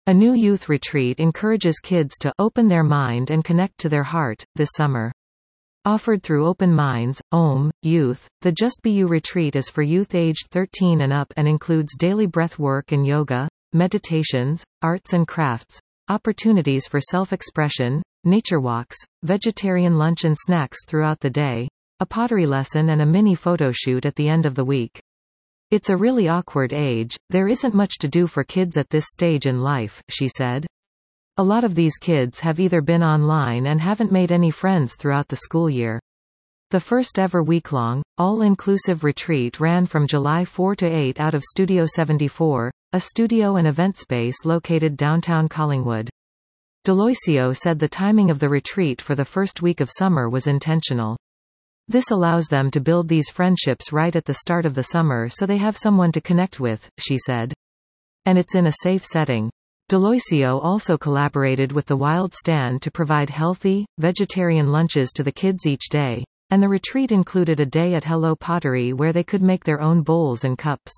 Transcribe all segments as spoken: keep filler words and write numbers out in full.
A new youth retreat encourages kids to open their mind and connect to their heart, this summer. Offered through Open Minds, O M, Youth, the Just Be You retreat is for youth aged thirteen and up and includes daily breath work and yoga, meditations, arts and crafts, opportunities for self-expression, nature walks, vegetarian lunch and snacks throughout the day, a pottery lesson and a mini photo shoot at the end of the week. It's a really awkward age, there isn't much to do for kids at this stage in life, she said. A lot of these kids have either been online and haven't made any friends throughout the school year. The first ever week-long, all-inclusive retreat ran from July fourth to eighth out of Studio seventy-four, a studio and event space located downtown Collingwood. Deloisio said the timing of the retreat for the first week of summer was intentional. This allows them to build these friendships right at the start of the summer so they have someone to connect with, she said. And it's in a safe setting. Deloisio also collaborated with the Wild Stand to provide healthy, vegetarian lunches to the kids each day, and the retreat included a day at Hello Pottery where they could make their own bowls and cups.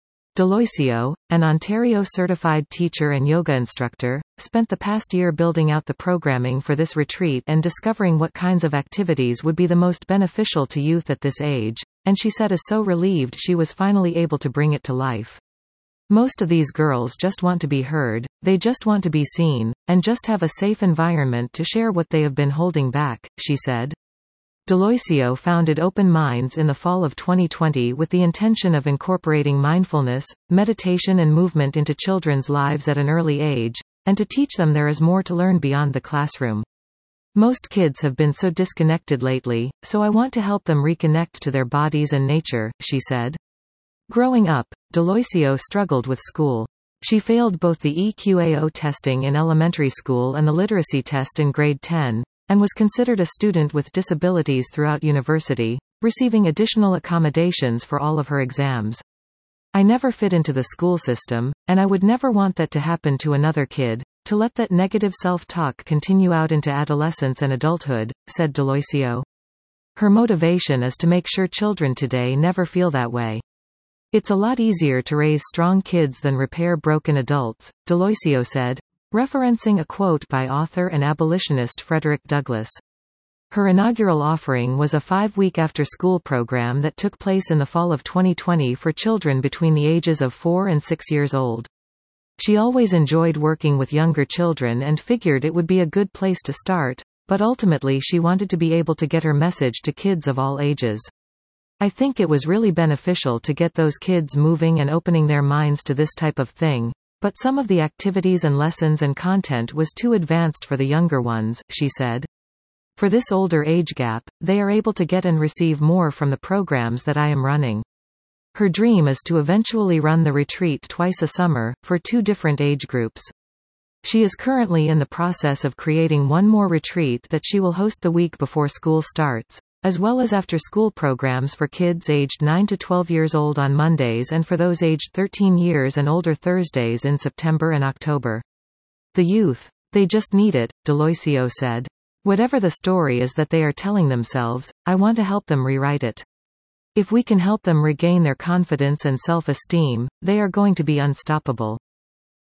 Deloisio, an Ontario-certified teacher and yoga instructor, spent the past year building out the programming for this retreat and discovering what kinds of activities would be the most beneficial to youth at this age, and she said is so relieved she was finally able to bring it to life. Most of these girls just want to be heard, they just want to be seen, and just have a safe environment to share what they have been holding back, she said. Deloisio founded Open Minds in the fall of twenty twenty with the intention of incorporating mindfulness, meditation and movement into children's lives at an early age, and to teach them there is more to learn beyond the classroom. Most kids have been so disconnected lately, so I want to help them reconnect to their bodies and nature, she said. Growing up, Deloisio struggled with school. She failed both the E Q A O testing in elementary school and the literacy test in grade ten, and was considered a student with disabilities throughout university, receiving additional accommodations for all of her exams. I never fit into the school system, and I would never want that to happen to another kid, to let that negative self-talk continue out into adolescence and adulthood, said Deloisio. Her motivation is to make sure children today never feel that way. It's a lot easier to raise strong kids than repair broken adults, Deloisio said, referencing a quote by author and abolitionist Frederick Douglass. Her inaugural offering was a five-week after-school program that took place in the fall of twenty twenty for children between the ages of four and six years old. She always enjoyed working with younger children and figured it would be a good place to start, but ultimately she wanted to be able to get her message to kids of all ages. I think it was really beneficial to get those kids moving and opening their minds to this type of thing, but some of the activities and lessons and content was too advanced for the younger ones, she said. For this older age gap, they are able to get and receive more from the programs that I am running. Her dream is to eventually run the retreat twice a summer, for two different age groups. She is currently in the process of creating one more retreat that she will host the week before school starts, as well as after-school programs for kids aged nine to twelve years old on Mondays and for those aged thirteen years and older Thursdays in September and October. The youth, they just need it, Deloisio said. Whatever the story is that they are telling themselves, I want to help them rewrite it. If we can help them regain their confidence and self-esteem, they are going to be unstoppable.